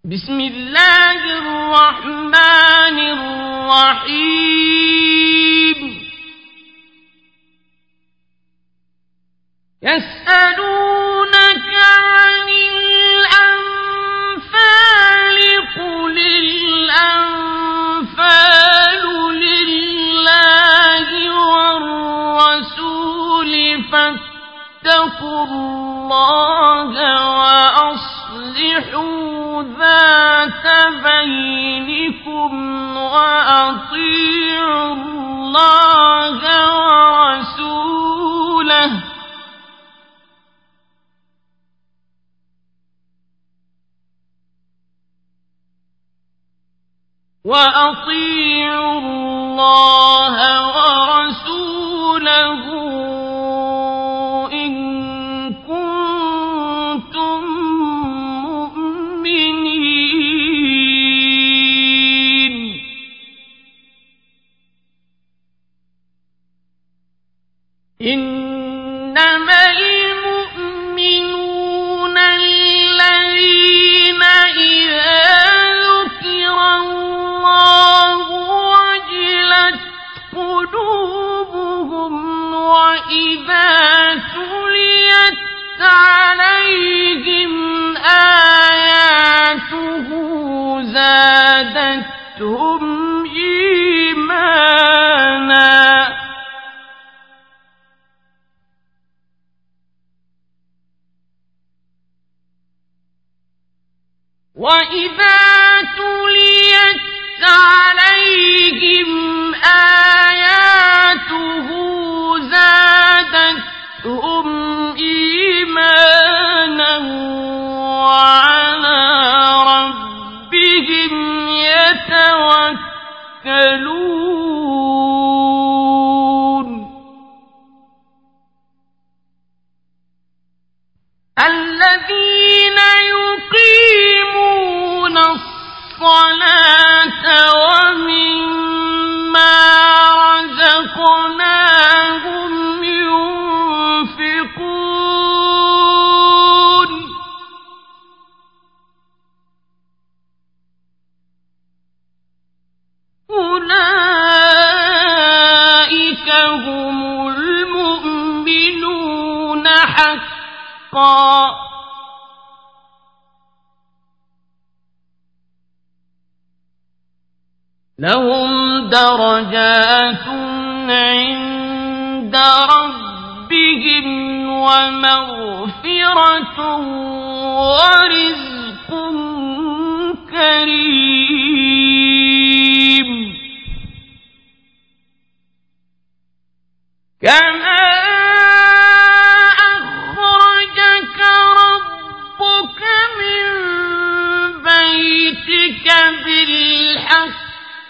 بسم الله الرحمن الرحيم يسألونك عن الأنفال قل الأنفال لله والرسول فاتقوا الله وأصلحوا ذات بينكم وأطيعوا الله ورسوله إن كنتم مؤمنين إنما المؤمنون الذين إذا ذكر الله وجلت قلوبهم وإذا تليت عليهم آياته زادتهم إيمانا وإذا تليت عليهم آياته زادتهم إيمانا وعلى ربهم يتوكلون الذين يقيمون الصلاة ومما رزقناهم ينفقون أولئك هم المؤمنون حقا لهم درجات عند ربهم ومغفرة ورزق كريم كما أخرجك ربك من بيتك بالحق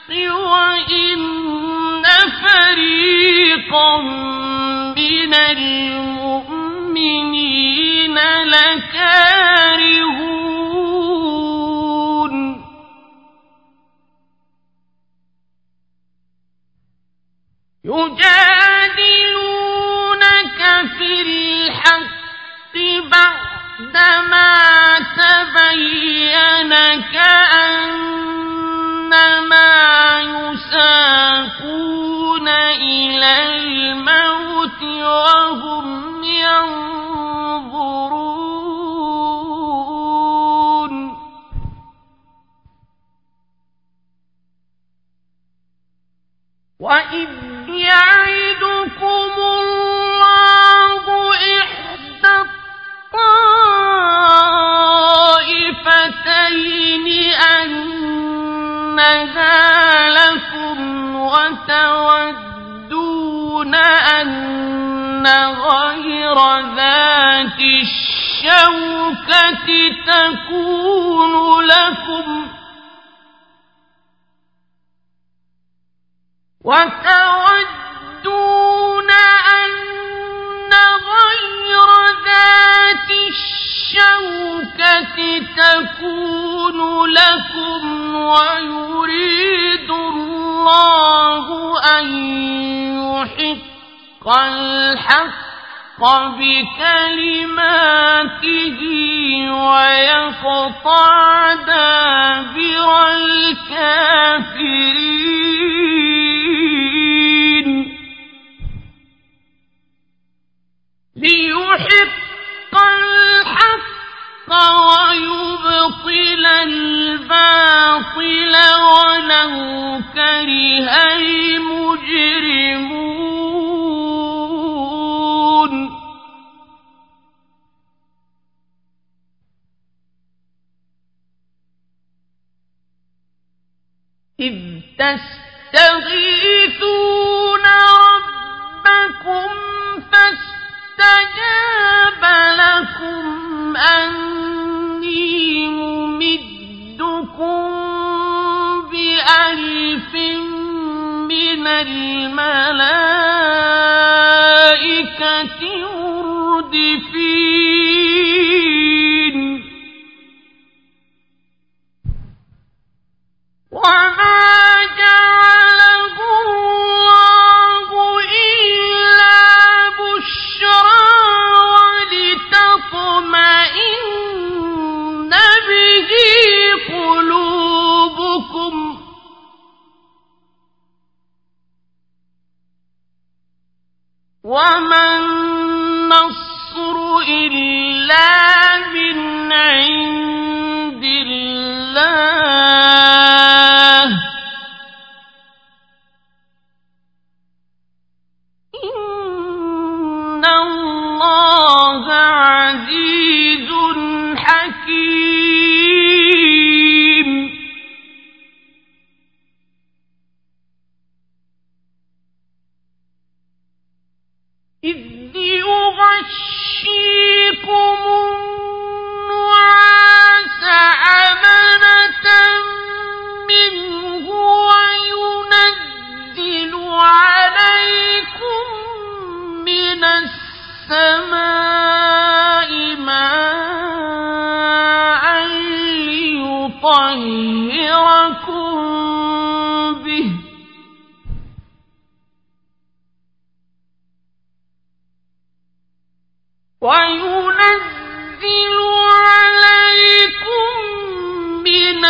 وإن فريقا من المؤمنين لكارهون يجادلونك في الحق بعدما تبين كأنما يساقون إلى الموت وهم ينظرون وإذ يعدكم الله إحدى الطائفتين أنها لكم وتودون أن غير ذات الشوكة تكون لكم ويريد الله أن يحق الحق بكلماته ويقطع دابر كره المجرمون إذ تستغيثون ربكم فاستجاب لكم أني ممدكم بألف من الملائكة مردفين وما جعله الله إلا بشرى ولتطمئن به قلوبكم وما النصر إلا من عند الله إن الله عزيز حكيم إذ يغشيكم النعاس أمنة منه وينزل عليكم من السماء ماء ليطهركم به وينزل عليكم من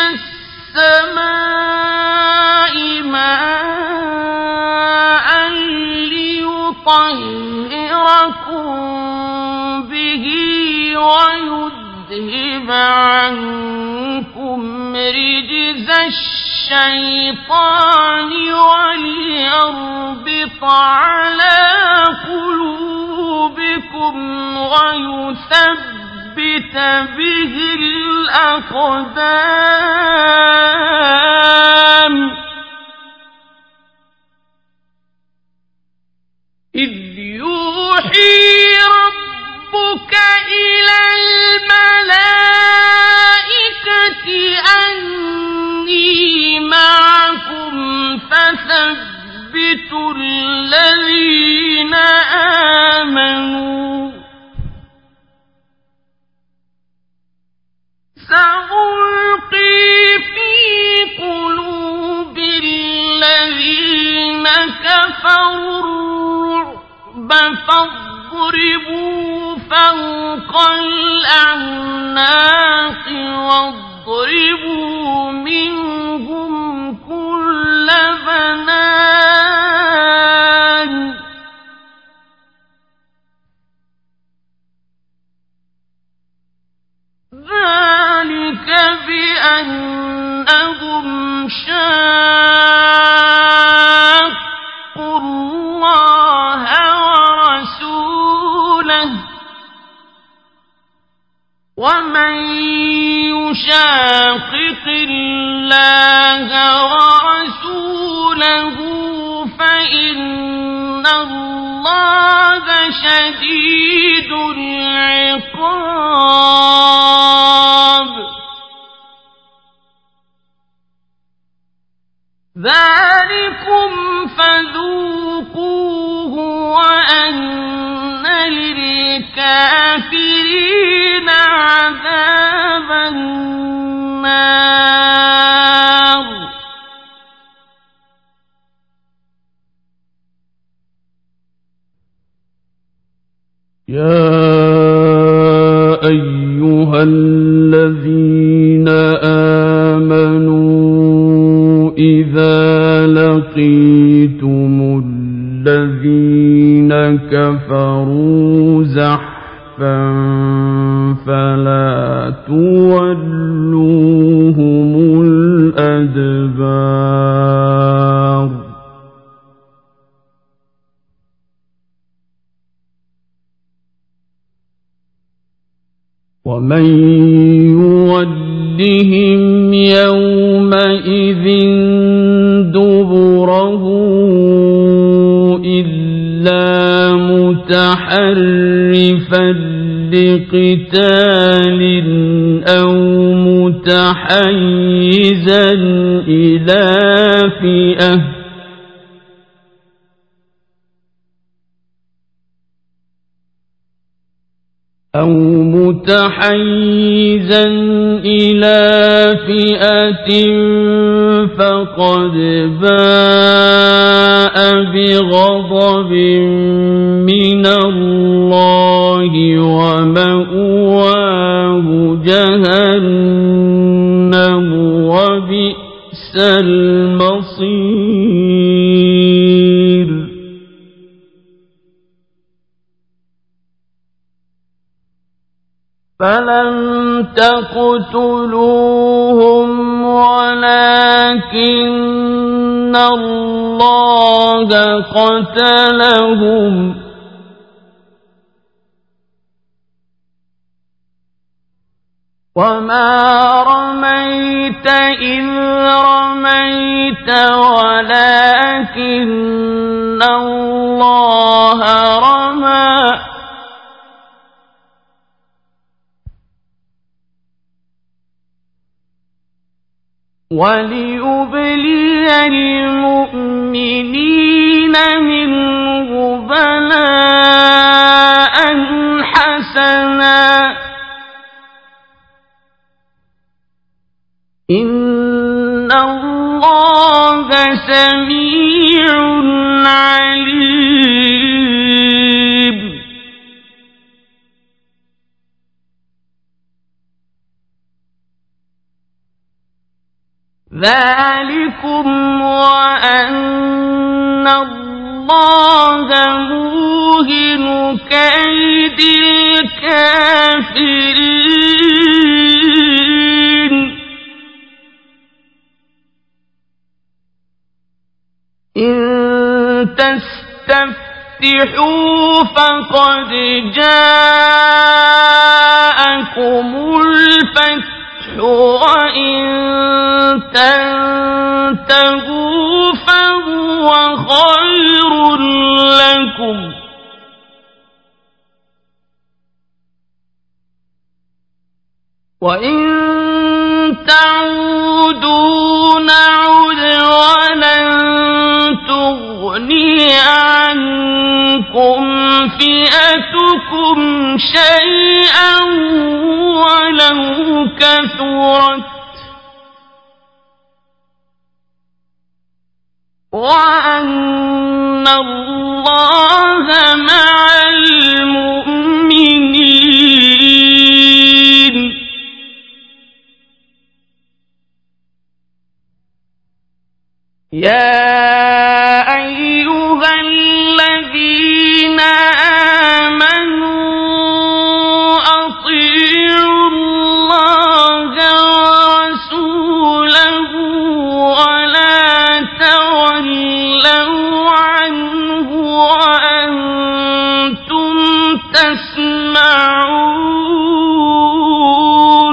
السماء ماء ليطهركم به ويذهب عنكم رجز الشيطان وليربط على قلوبكم ويثبت به الأقدام إذ يوحي ربك إلى الملائكة أني معكم فثبتوا الذين آمنوا سألقي في قلوب الذين كفروا الرعب فاضربوا فوق الأعناق واضربوا منهم كل بنان ذلك بأنهم شاقوا الله ورسوله ومن يشاقق الله ورسوله فإن الله شديد العقاب ذلكم فذوقوه وأن للكافرين عذاب النار يا أيها الذين آمنوا إذا لقيتم الذين كفروا زحفا فلا تولوهم الأدبار ومن يولهم يومئذ دبره إلا متحرفا لقتال أو متحيزا إلى فئة فقد باء بغضب من الله ومأواه جهنم وبئس المصير. فلم تقتلوهم ولكن الله قتلهم وما رميت إذ رميت ولكن الله رمى وليبلي المؤمنين منه بلاء حسنا إن الله سميع عليم. ذلكم وأن الله موهن كيد الكافرين. إن تستفتحوا فقد جاءكم الفتح وإن تنتهوا فهو خير لكم وإن تعودوا نعد ولن تغني عنكم فئتكم شيئا ولو كثرت وأن الله مع المؤمنين. يا أيها الذين آمنوا أطيعوا الله ورسوله ولا تولوا عنه وأنتم تسمعون.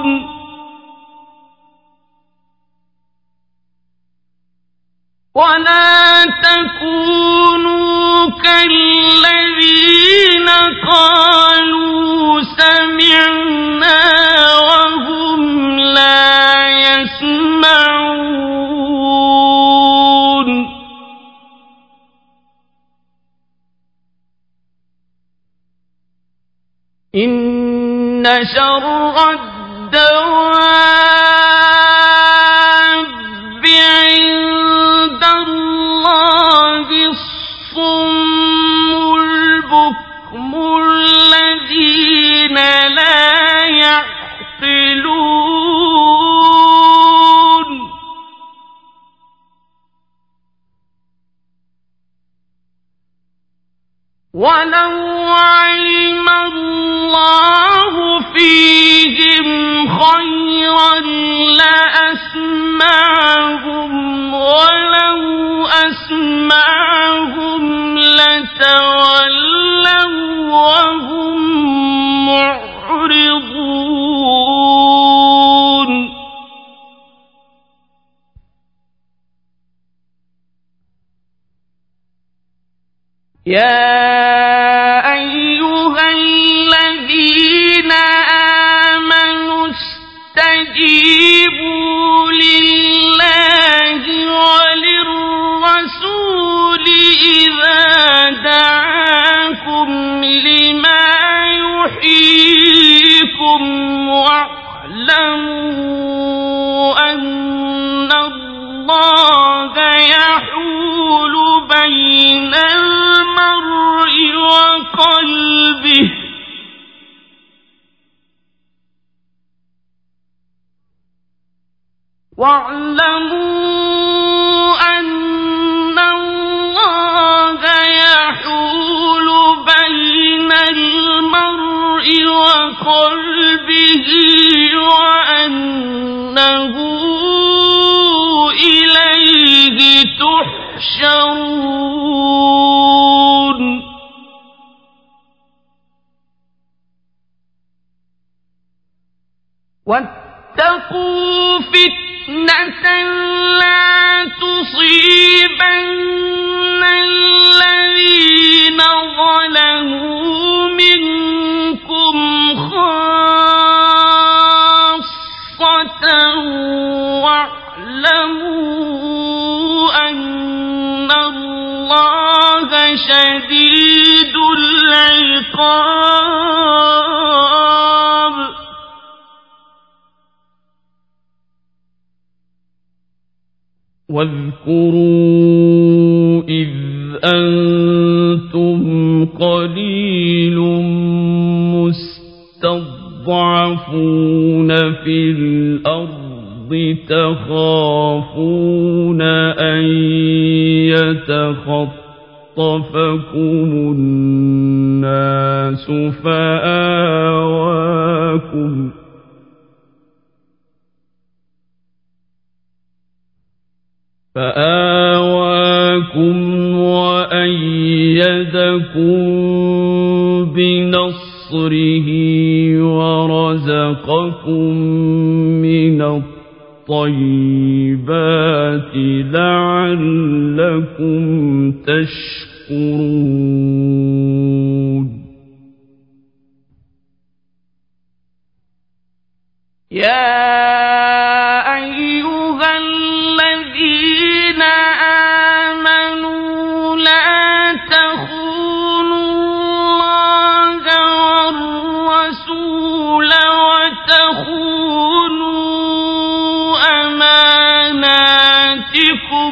ولا تكونوا كالذين قالوا سمعنا وهم لا يسمعون. إن شر الدواب عند الله الصم البكم الذين لا يعقلون. ولو علم الله فيهم خيرا لأسمعهم ولو أسمعهم لتولوا وهم معرضون. يا أيها الذين آمنوا استجيبوا لله وللرسول إذا دعاكم لما يحييكم واعلموا أن الله يحول بين المرء وقلبه واعلموا أن الله يحول بين المرء وقلبه وأنه إليه تحشرون واتقوا فتنة لا تصيبن الذين ظلموا منكم خاصة واعلموا أن الله شديد العقاب واذكروا إذ أنتم قليل مستضعفون في الأرض تخافون أن يتخطفكم الناس فآواكم وأيدكم بنصره ورزقكم من الطيبات لعلكم تشكرون يا أيها الذين آمنوا لا تخونوا الله والرسول وتخونوا أماناتكم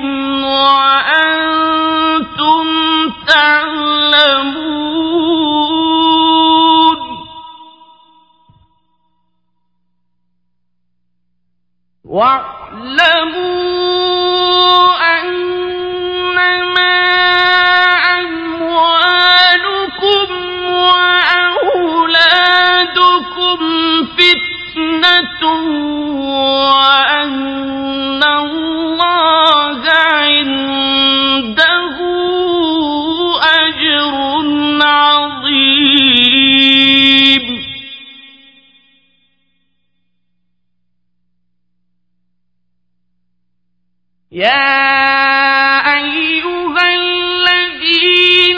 وأنتم تعلمون واعلموا أنما أموالكم وأولادكم فتنة وأن الله عنده أجر عظيم يا أيها الذين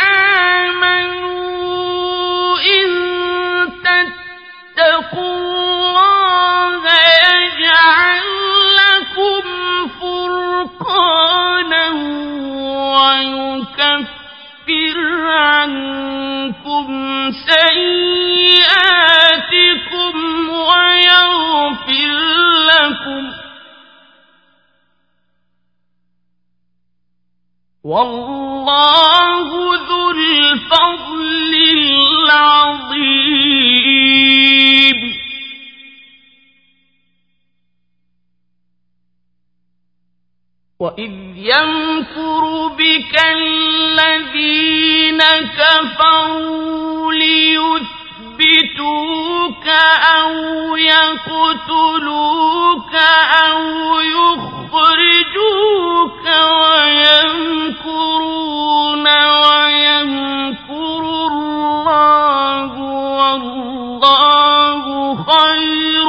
آمنوا إن تتقوا الله يجعل لكم فرقانا ويكفر عنكم سيئاتكم ويغفر لكم والله ذو الفضل العظيم وإذ يمكر بك الذين كفروا ليثبتوك أو يقتلوك أو يخرجوك ويمكرون ويمكر الله والله خير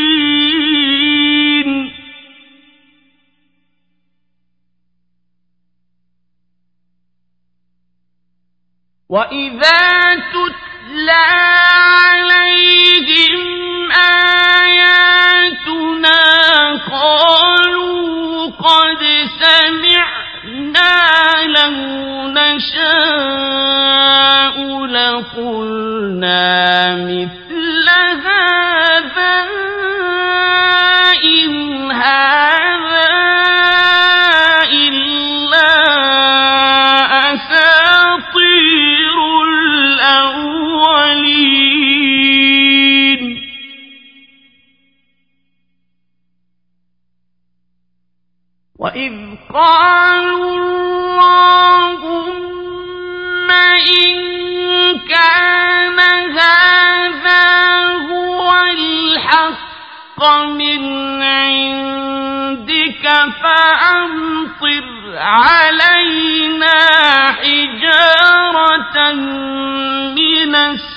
الماكرين وَإِذَا تُتْلَى عَلَيْهِمْ آيَاتُنَا قَالُوا قَدْ سَمِعْنَا لَوْ نَشَاءُ لَقُلْنَا مِثْلَ هَذَا إِنْ هَذَا إِلَّا أَسَاطِيرُ الْأَوَّلِينَ وَإِذْ قَالُوا اللَّهُمَّ إِن كَانَ هَذَا هُوَ الْحَقَّ مِنْ عِندِكَ فَأَمْطِرْ عَلَيْنَا حِجَارَةً مِنَ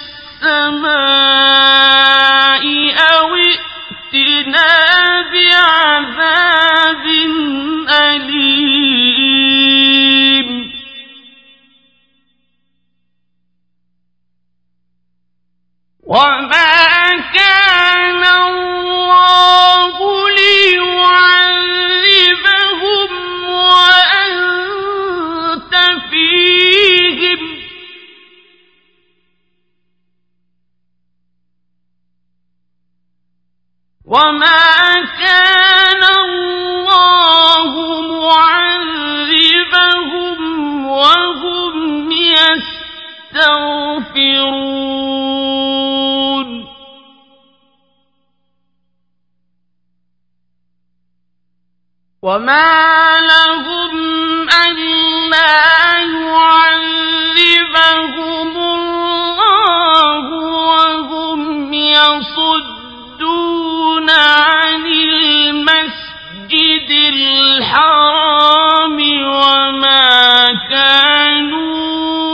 السَّمَاءِ أَوْ ائْتِنَا بِعَذَابٍ أَلِيمٍ وَمَا كَانَ اللَّهُ لِيُعَذِّبَهُمْ وَأَنْتَ فِيهِمْ وَمَا كَانَ اللَّهُ مُعَذِّبَهُمْ وَهُمْ يَسْتَغْفِرُونَ وَمَا لَهُمْ أَلَّا يُعَذِّبَهُمُ اللَّهُ وَهُمْ يَصُدُّونَ عَنِ الْمَسْجِدِ الْحَرَامِ وَمَا كَانُوا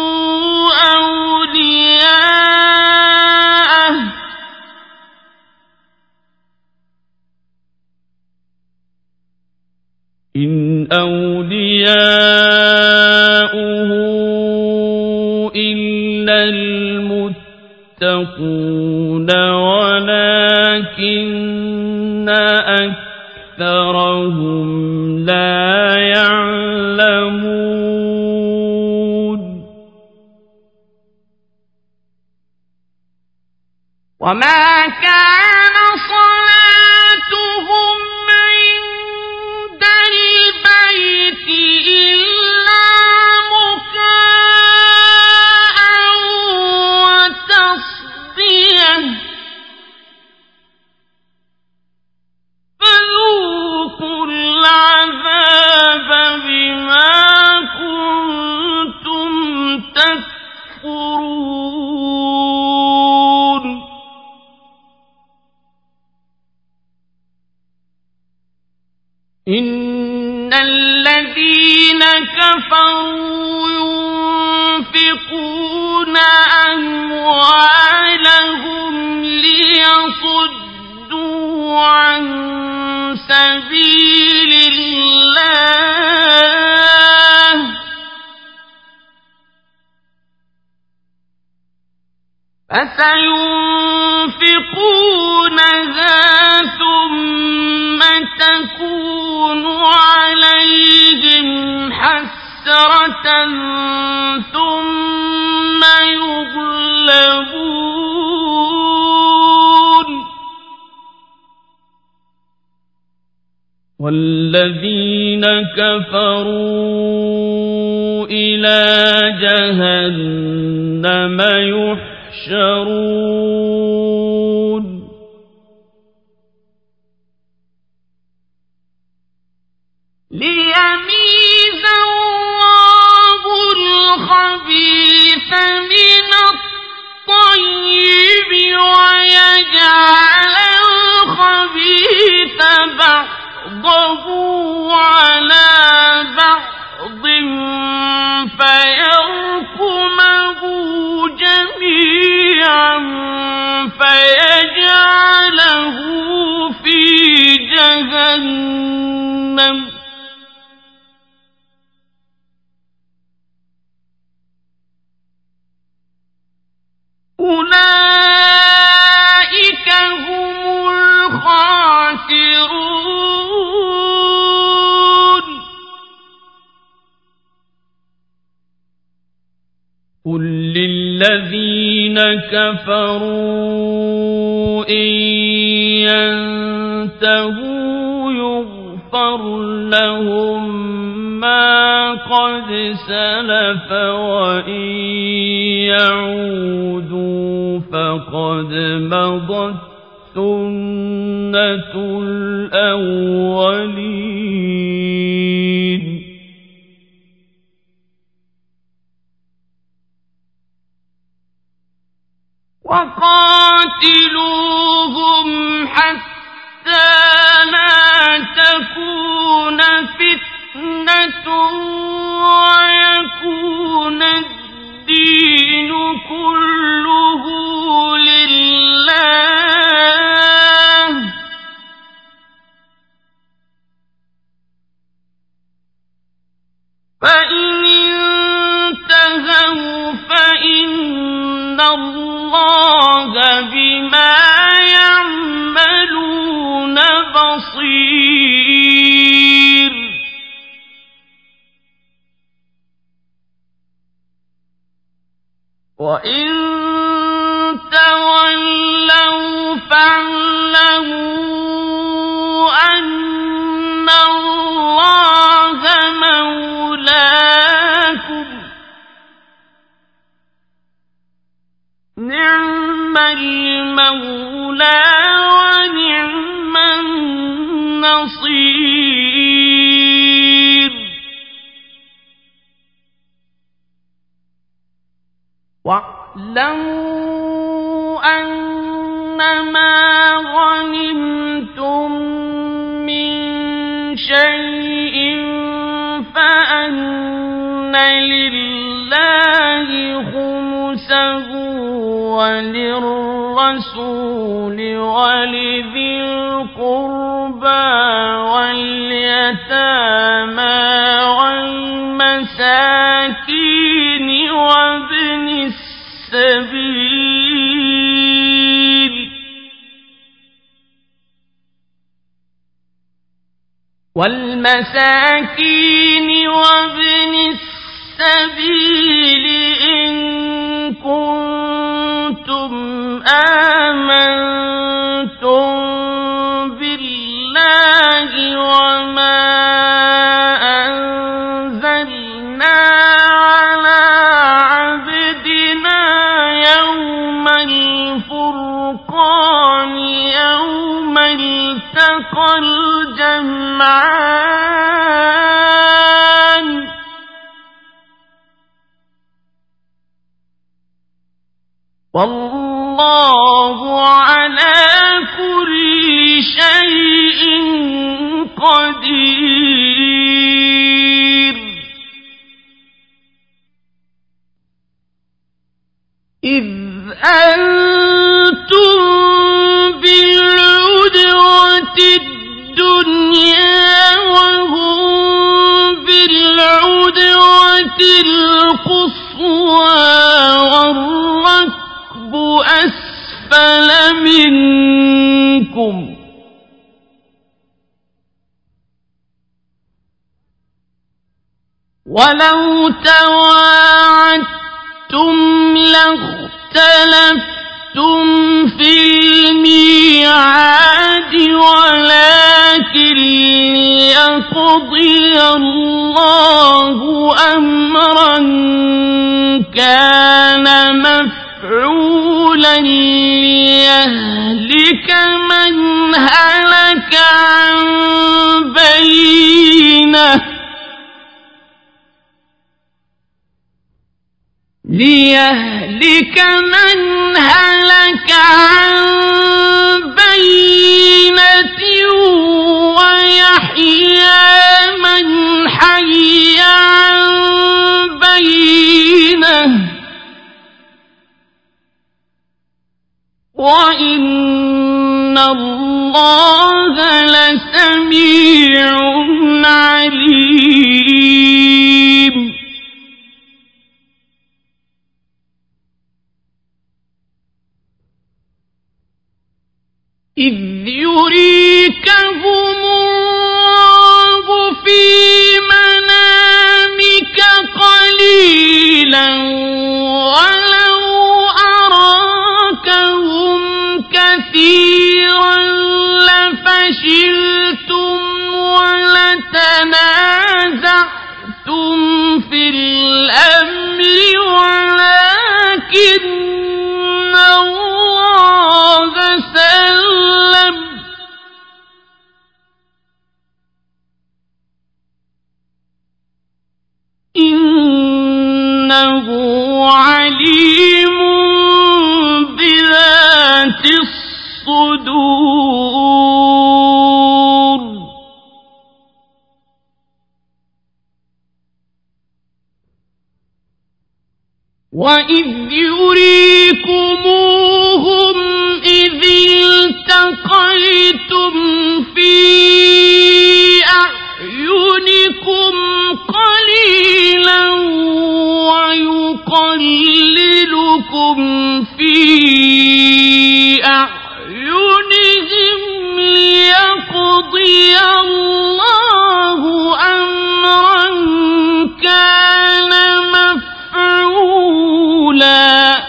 أَوْلِيَاءَهُ إِنْ أَوْلِيَاؤُهُ إِلَّا الْمُتَّقُونَ وَلَكِنَّ أَكْثَرَهُمْ لَا يَعْلَمُونَ وَمَا كَانَ صَلَاتُهُمْ عِندَ الْبَيْتِ إِلَّا مُكَاءً وَتَصْدِيَةً فَذُوقُوا الْعَذَابَ بِمَا كُنتُمْ تَكْفُرُونَ إِنَّ الَّذِينَ كَفَرُوا يُنفِقُونَ أَمْوَالَهُمْ لِيَصُدُّوا عَن سَبِيلِ اللَّهِ فَسَيُنفِقُونَهَا ثُمَّ تَكُونُ عَلَيْهِمْ حَسْرَةً ثُمَّ يُغْلَبُونَ وَالَّذِينَ كَفَرُوا إِلَى جَهَنَّمَ يُحْشَرُونَ لِيَمِيزَ اللَّهُ الْخَبِيثَ مِنَ الطَّيِّبِ وَيَجْعَلَ الْخَبِيثَ بَعْضَهُ عَلَى بَعْضٍ فَيَرْكُمَهُ جَمِيعًا فَيَجْعَلَهُ فِي جَهَنَّمَ الخاسرون قل للذين كفروا إن ينتهوا يغفر لهم ما قد سلف وإن يعودوا فقد مضت سنة الأولين وقاتلوهم حتى لا تكون فتنة ويكون الدين كله لله فإن انتهوا فإن الله بما يعملون بصير وإن تولوا فاعلموا أن الله مولاكم نعم المولى ونعم النصير واعلموا أنما غنمتم من شيء فأن لله خمسه وللرسول ولذي القربى واليتامى والمساكين وابن السبيل إن كنتم آمنتم بالله وما أنزلنا على عبدنا يوم الفرقان يوم التقى الجمعان والله على كل شيء قدير إذ أنتم بالعدوة الدنيا وهم بالعدوة القصوى والركب أسفل منكم ولو تواعدتم لاختلفتم في الميعاد ولكن ليقضي الله أمرا كان مفعولا ليهلك من هلك عن بينة ويحيى من حي عن بينة وإن الله لسميع عليم إذ يريكهم الله في منامك قليلا ولو أراكهم كثيرا لفشلتم ولتنازعتم في الأمر ولكن الله سلم إنه عليم بذات الصدور وإذ يريكموهم إذ التقيتم في أعينكم قليلا ويقللكم في أعينهم ليقضي الله أمرا كان مفعولا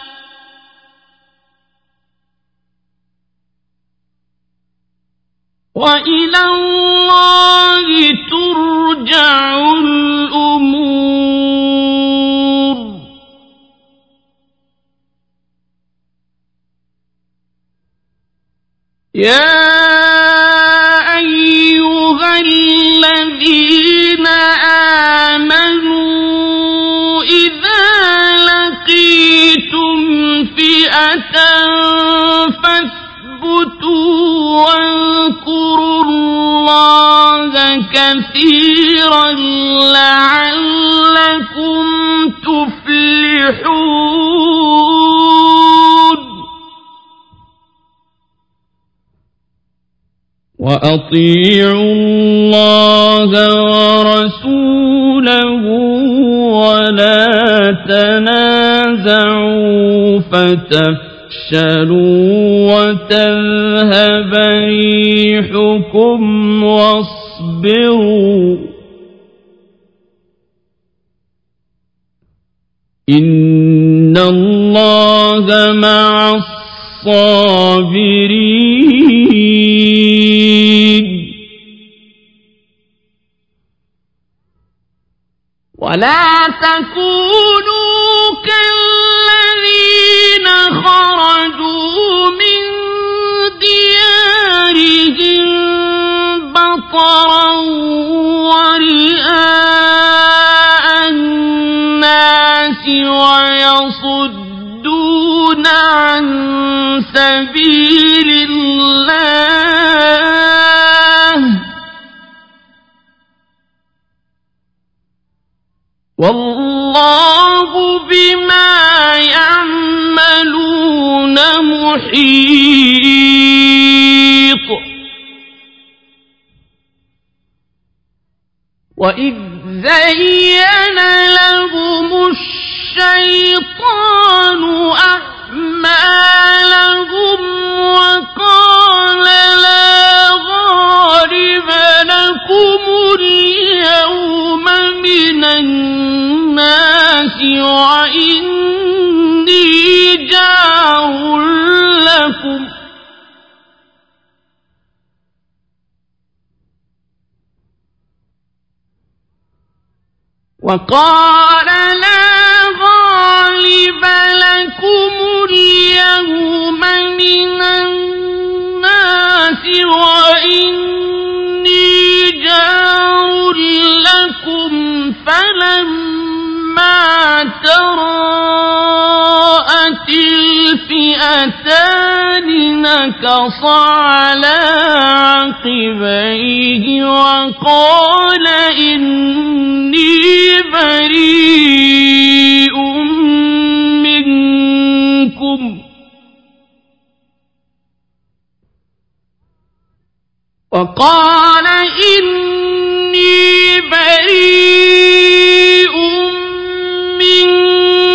وإلى الله ترجع الأمور يا أيها الذين آمنوا إذا لقيتم فئة فاثبتوا واذكروا الله كثيرا لعلكم تفلحون وأطيعوا الله ورسوله ولا تنازعوا فتفشلوا وتذهب ريحكم واصبروا إن الله مع الصابرين ولا تكونوا كالذين خرجوا من ديارهم بطرا ورئاء الناس ويصدون عن سبيل الله والله بما يعملون محيط وإذ زين لهم الشيطان أعمالهم وقال لا غالب لكم اليوم من الناس وإني جار لكم وقال لا غالب لكم اليوم من الناس وإني جار لكم فلما تراءت الفئتان نكص على عقبيه وقال إني بريء منكم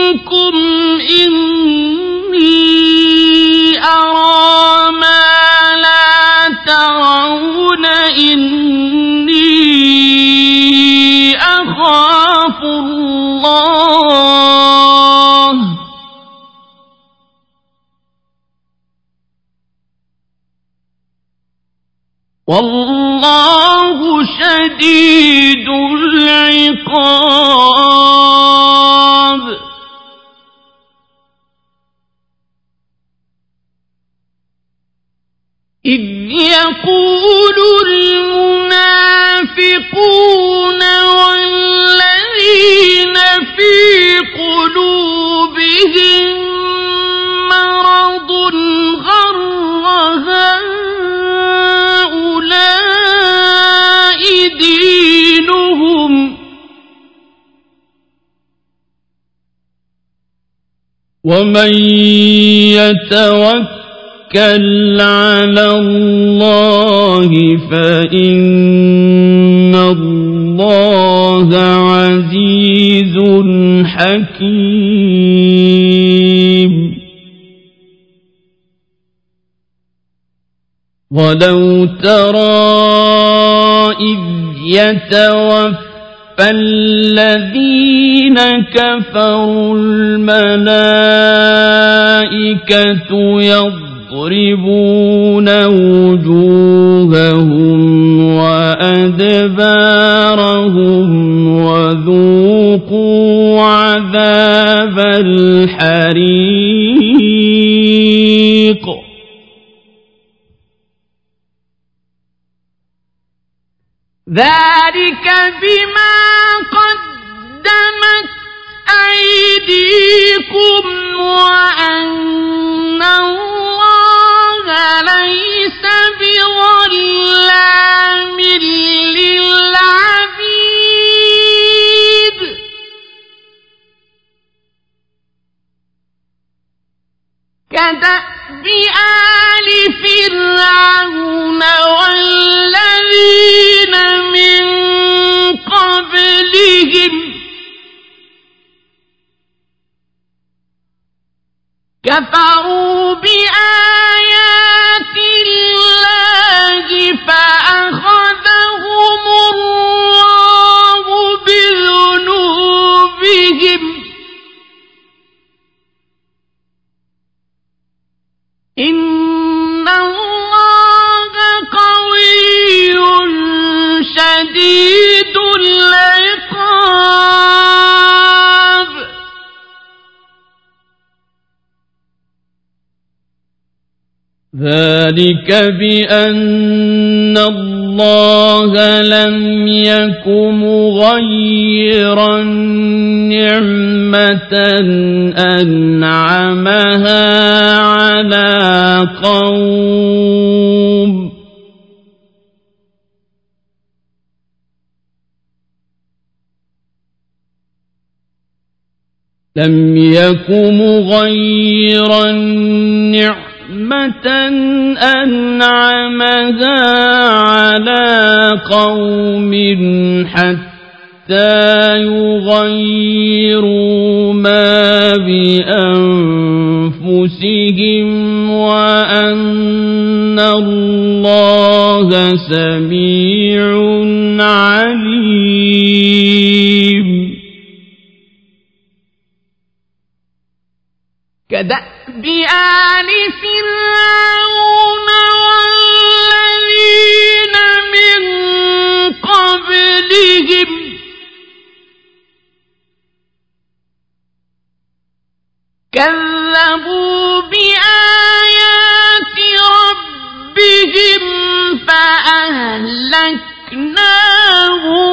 إني أرى ما والله شديد العقاب إذ يقول المنافقون والذين في قلوبهم مرض غر هؤلاء دينهم ومن يتوكل على الله فإن الله عزيز حكيم ولو ترى إذ يتوفى فالذين كفروا الملائكة يضربون وجوههم وأدبارهم وذوقوا عذاب الحريق ذلك بما قدمت أيديكم وأن الله ليس بظلام للعبيد كدأب آل فرعون والذين من قبلهم كفروا بآيات الله فأخذهم الله بذنوبهم إن الله قوي شديد العقاب ذلك بأن الله لم يك مغيرا نعمة أنعمها على قوم لم يك مغيرا نعمة أنعمها على قوم حتى يغيروا ما بأنفسهم وأن الله سميع عليم كدأب آل فرعون والذين من قبلهم كذبوا بآيات ربهم فأهلكناهم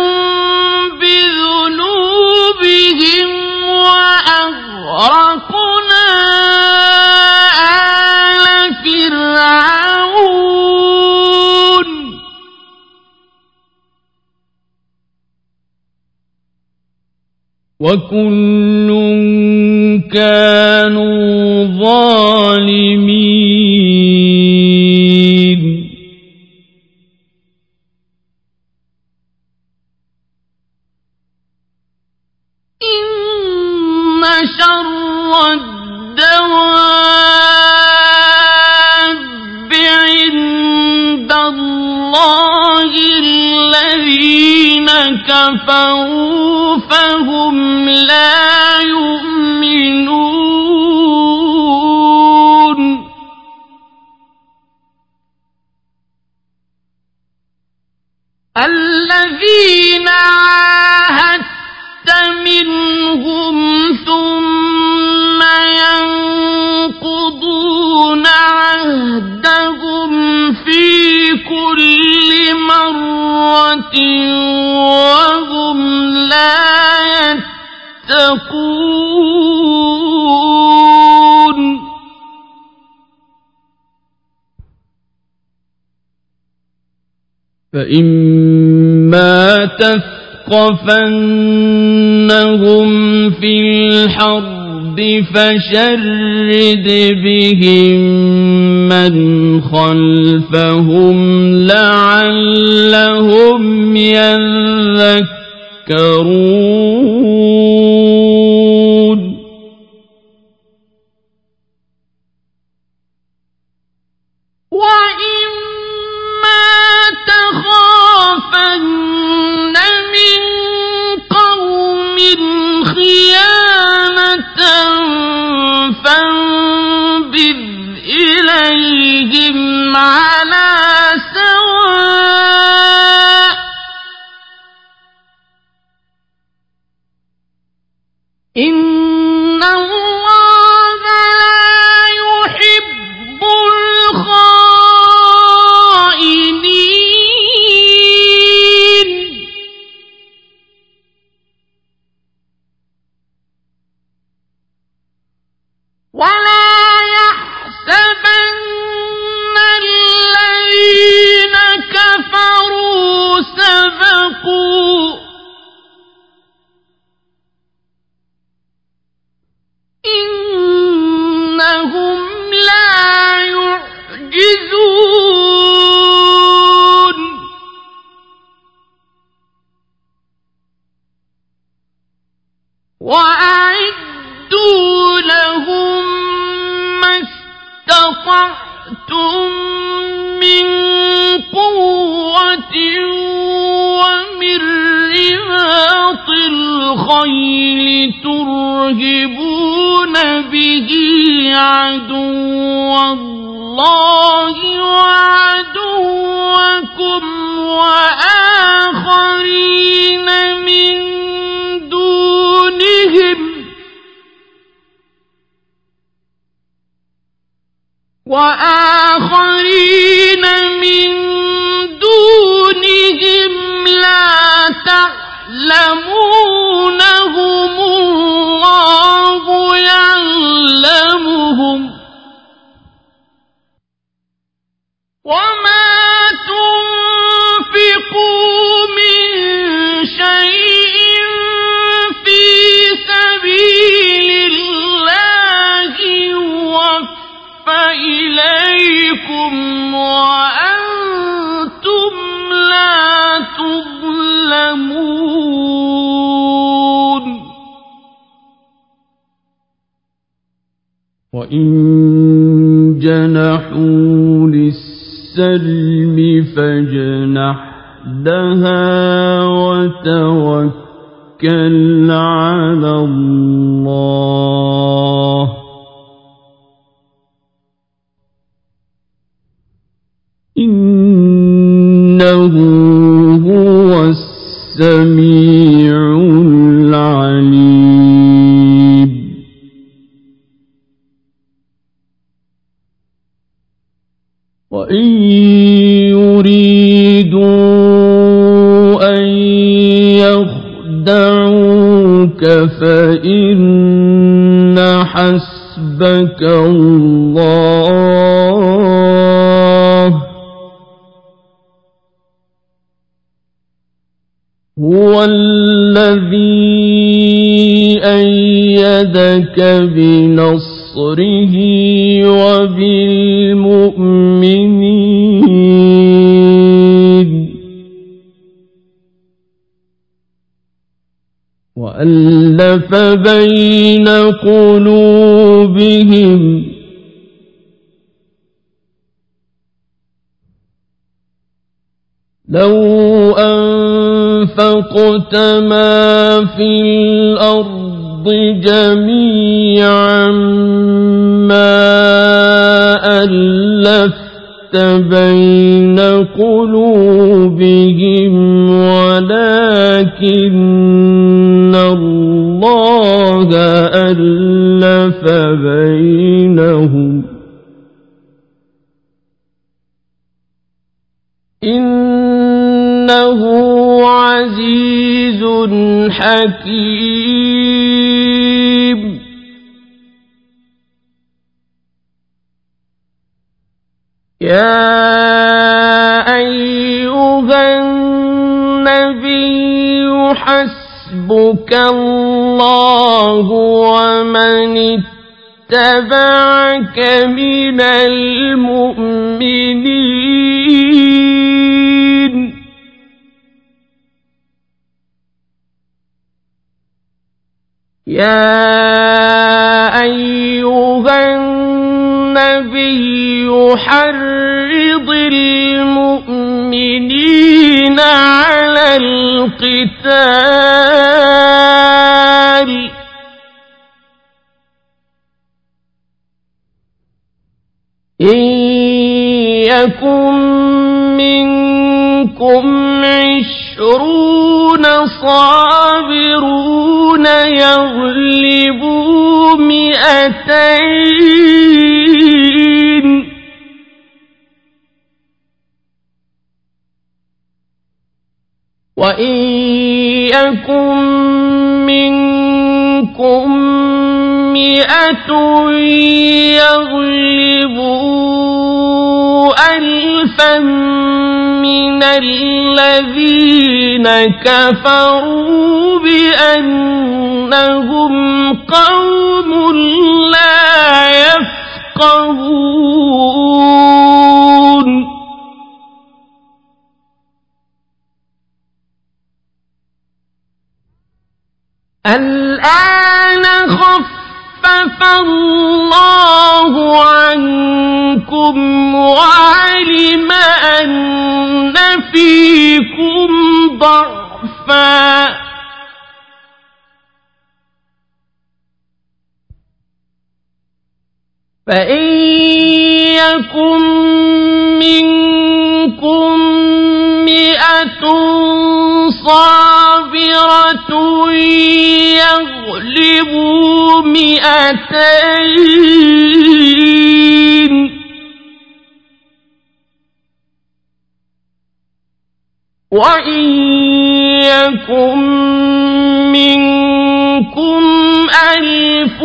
بذنوبهم وأغرقنا آل فرعون وكل كانوا ظالمين إن شر الدواب عند الله الذين كفروا فهم لا يؤمنون الذين عاهدت منهم ثم ينقضون عهدهم في كل مرة وهم لا يتقون فإما تثقفنهم في الحرب فشرد بهم من خلفهم لعلهم يذكرون خافن من قوم خيانة فانبذ إليهم على سواء إن الله لا يحب الخائنين ولا يحسبن الذين كفروا سبقوا إنهم لا يعجزون وأعدوا لهم ما استطعتم من قوة ومن رباط الخيل ترهبون به عدو الله وعدوكم وآخرين من دونهم لا تعلمونهم الله يعلمهم وما تنفقوا من شيء في سبيل الله يوفى إليكم وأنتم لا تظلمون وإن جنحوا للسلم فاجنح لها وتوكل على الله إنه هو السميع العليم وإن يريدوا أن يخدعوك فإن حسبك الله هو الذي أيدك بنصره وبالمؤمنين وألف بين قلوبهم لو أنفقت ما في الأرض جميعا ما ألفت بين قلوبهم ولكن الله ألف بينهم إنه عزيز حكيم. يا أيها النبي حسبك الله ومن اتبعك من المؤمنين. يا أيها النبي حرض المؤمنين على القتال إن يكن منكم 20 صابرون يغلبوا 200 وإن يكن منكم 100 يغلبوا 1000 من الذين كفروا بأنهم قوم لا يفقهون. الآن خفف الله عنكم وعلم أن فيكم ضعفا فإن يكن منكم 100 صابرة يغلبوا 200 وإن يكن منكم 1000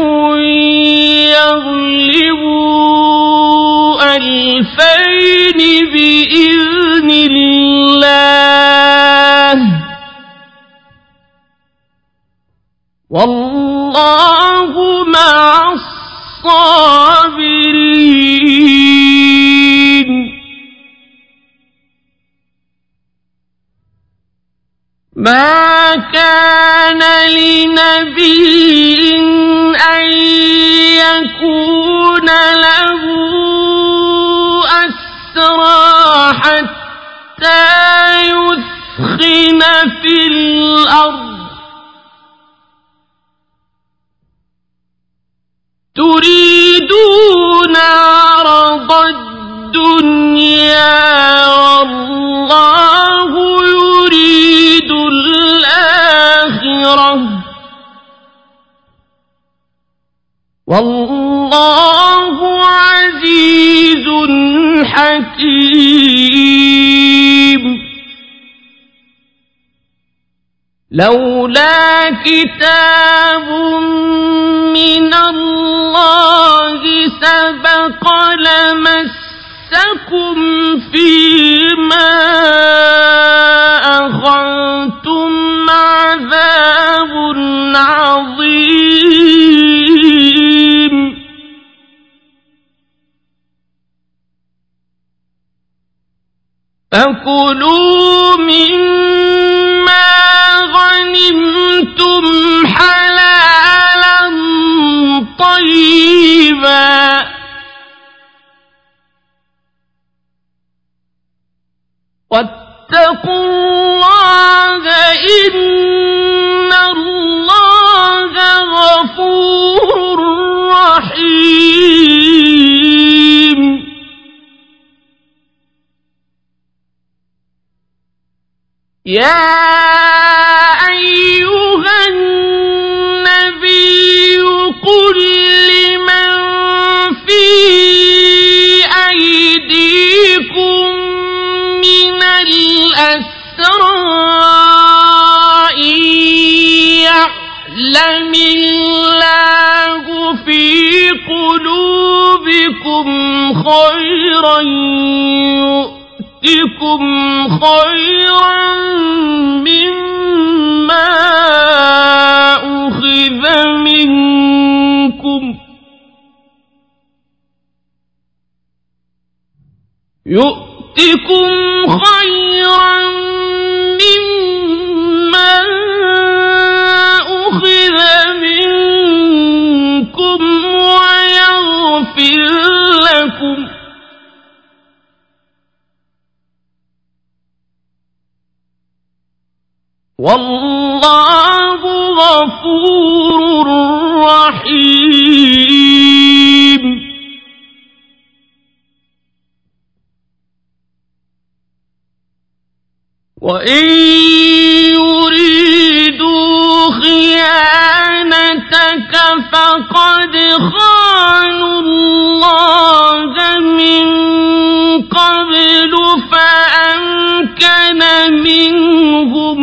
يغلبوا 2000 بإذن الله والله مع الصابرين. ما كان لنبي أن يكون له أسرى حتى يثخن في الأرض تريدون عرض الدنيا والله يريد الآخرة والله عزيز حكيم. لولا كتاب من الله سبق لمسكم فيما أخذتم عذاب عظيم. فكلوا مما غنمتم حلالا طيبا واتقوا الله إن الله غفور رحيم. يا أيها النبي قل لمن في أيديكم من الأسرى يعلم الله في قلوبكم خيرا يؤتكم خيرا مما أخذ منكم ويغفر لكم والله غفور رحيم. وإن يريدوا خيانتك فقد خانوا الله من قبل فأمكن منهم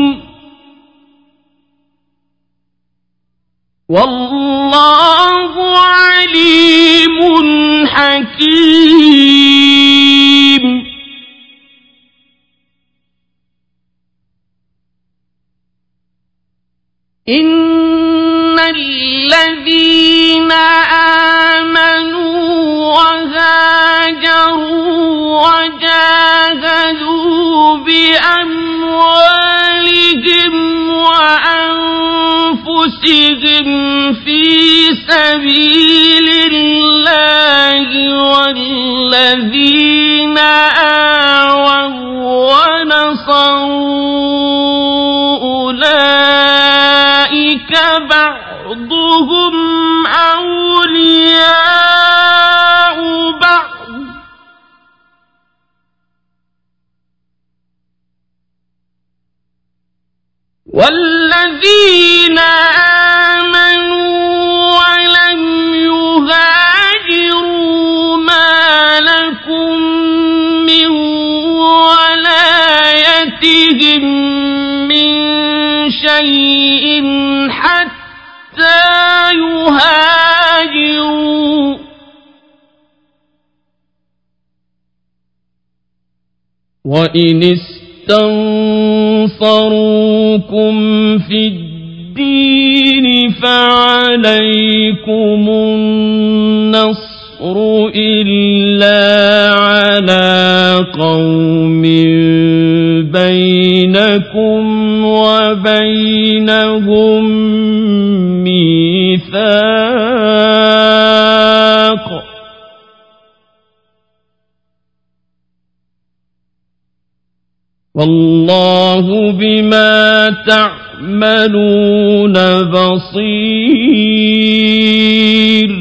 والله عليم حكيم. إن الذين آمنوا وهاجروا وجاهدوا بأموالهم وأنفسهم في سبيل الله والذين آووا ونصروا أولئك بعضهم أولياء بعض والذين آمنوا ولم يهاجروا ما لكم من ولايتهم من شيء حتى يهاجروا وإن استنصروكم في الدين فعليكم النصر إلا على قوم بينكم وبينهم ميثاق والله بما تعملون بصير.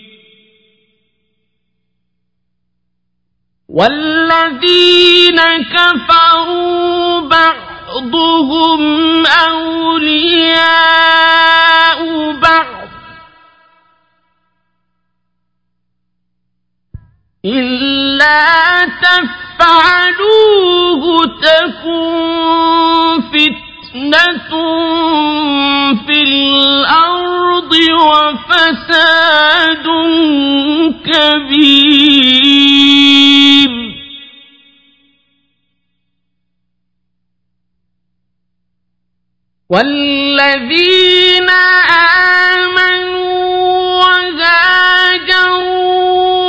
والذين كفروا بعضهم أولياء بعض إلا تفعلوه تكن فتنة في الأرض وفساد كبير. والذين آمنوا وهاجروا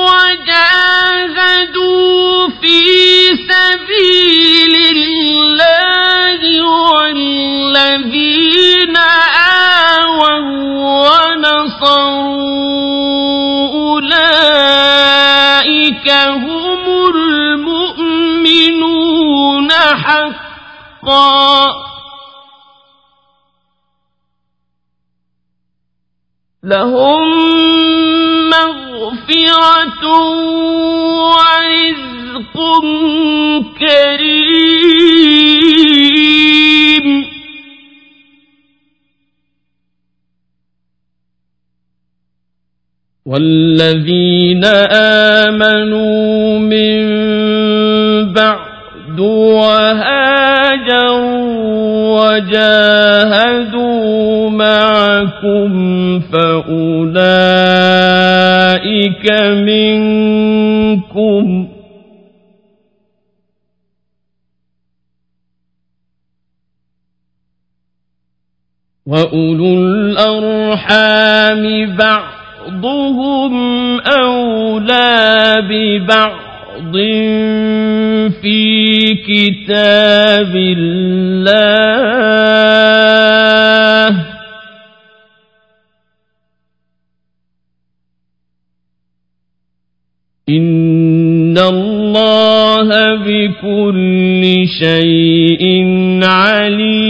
وجاهدوا في سبيل الله والذين آووا ونصروا أولئك هم المؤمنون حقا لهم مغفرة ورزق كريم. والذين آمنوا من بعد وهاجروا وجاهدوا معكم فأولئك منكم وأولو الأرحام بعضهم أولى ببعض في كتاب الله إن الله بكل شيء عليم